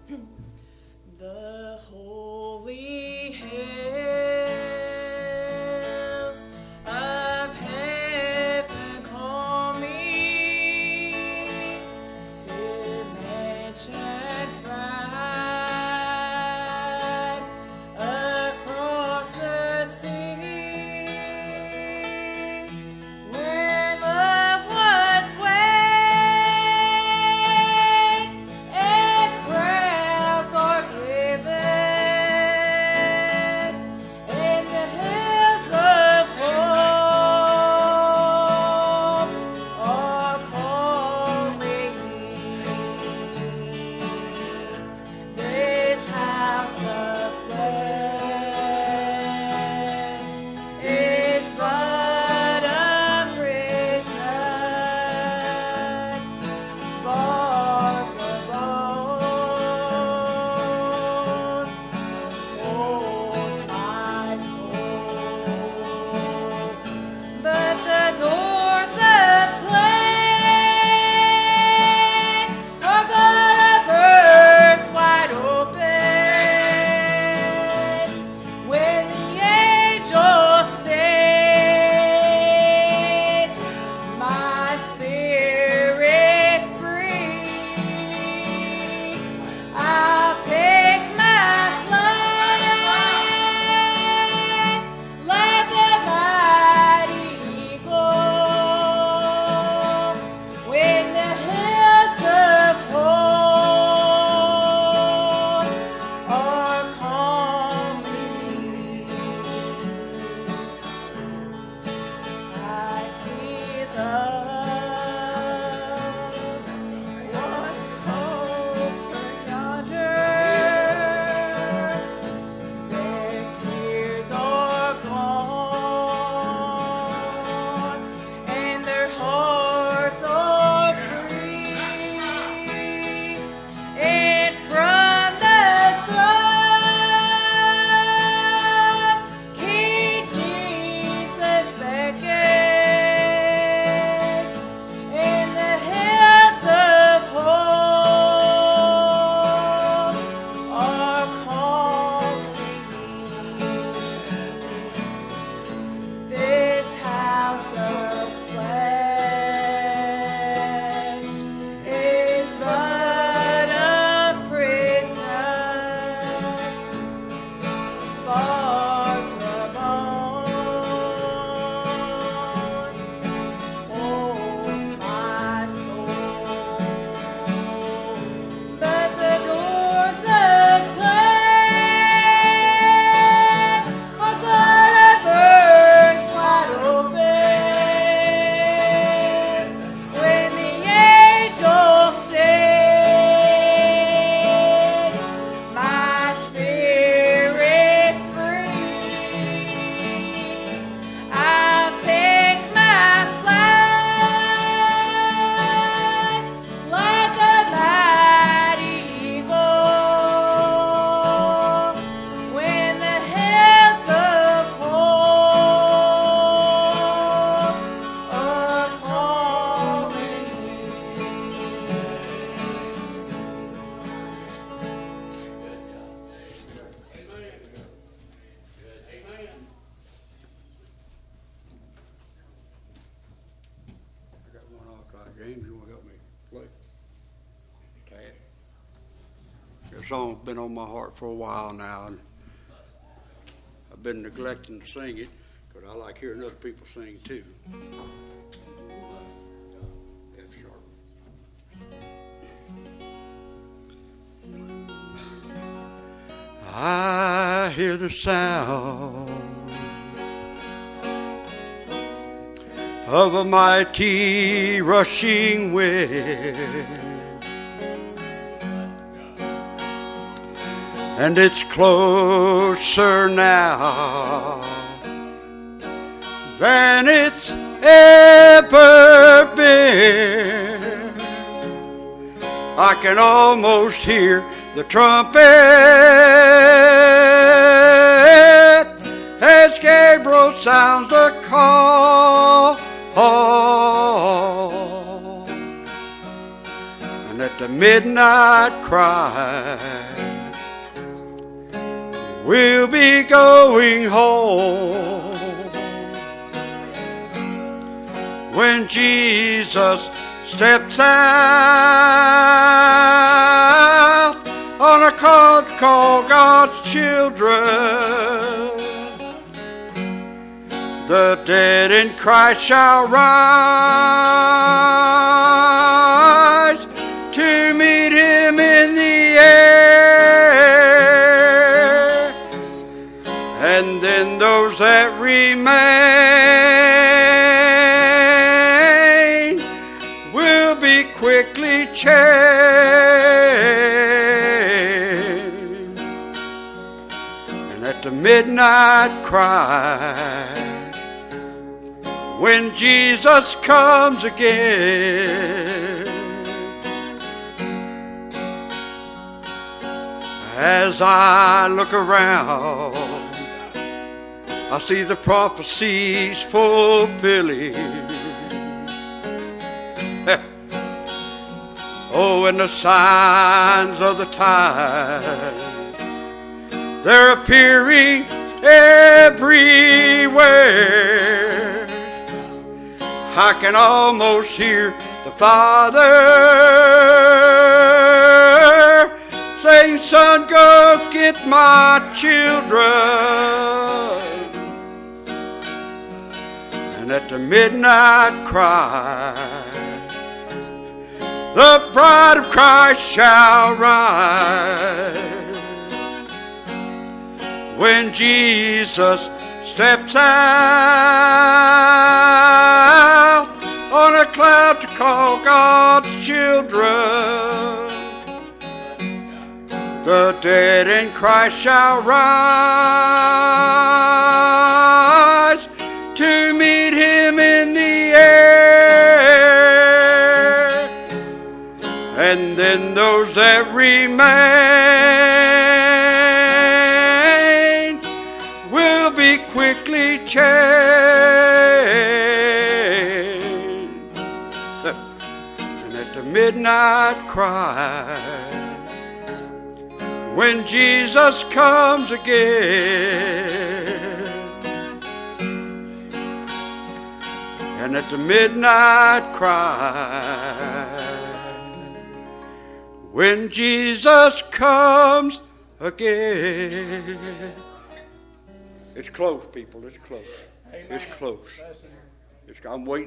The holy hills of heaven call me to mansions bright across the sea, where loved ones wait and crowds are given, and the hills of hope are calling me. This house of flesh is but a prison, bars of bones holds my soul, but the doors of clay are gonna burst wide open when the angel sets my spirit free. I'll take my flight like a mighty eagle when the hills of hope are calling me. I see love once over yonder. Their tears are gone, and their hearts are free. And from the throne, King Jesus beckons, and the hills of hope are calling me. This house of flesh is but a prison, bars of bones holds my soul, but the doors of clay are gonna burst wide open when the angel sets my spirit free. I'll take my flight like a mighty eagle when the hills of hope are calling me. I got one off track. James, you want to help me play? Tad. This song's been on my heart for a while now, and I've been neglecting to sing it because I like hearing other people sing too. F sharp. I hear the sound of a mighty rushing wind, and it's closer now than it's ever been. I can almost hear the trumpet as Gabriel sounds the call. And And at the midnight cry, we'll be going home. When Jesus steps out on a cloud called God's children, the dead in Christ shall rise to meet him in the air. And then those that remain will be quickly changed. And at the midnight cry, when Jesus comes again, as I look around, I see the prophecies fulfilling. Oh, and the signs of the times, they're appearing everywhere. I can almost hear the Father saying, "Son, go get my children." And at the midnight cry, the bride of Christ shall rise. When Jesus steps out on a cloud to call God's children, the dead in Christ shall rise to meet him in the air. And then those that remain will be quickly changed. And at the midnight cry, when Jesus comes again, and at the midnight cry, when Jesus comes again. It's close, people. It's close. It's close. I'm waiting.